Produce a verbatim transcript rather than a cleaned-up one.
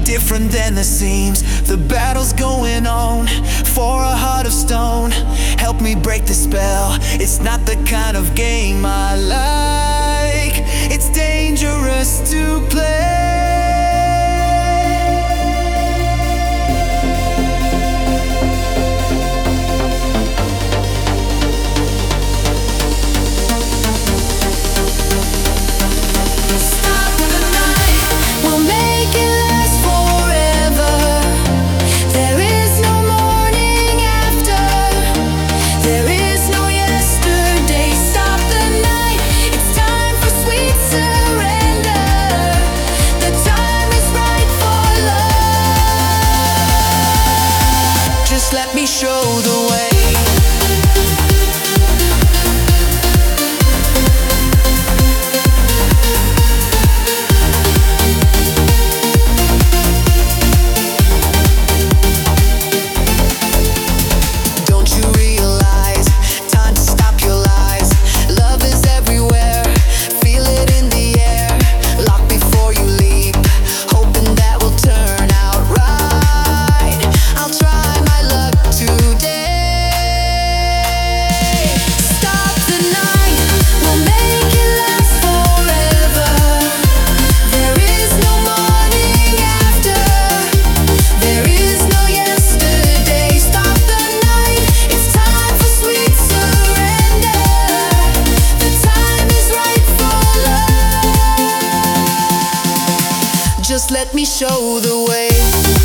different than it seems. The battle's going on for a heart of stone. Help me break the spell. It's not the kind of game I like. It's dangerous to play. Let me show the way. Don't you realize, time to stop your lies. Love is everywhere, feel it in the air. Lock before you leap, hoping that will turn out right. I'll try Just let me show the way.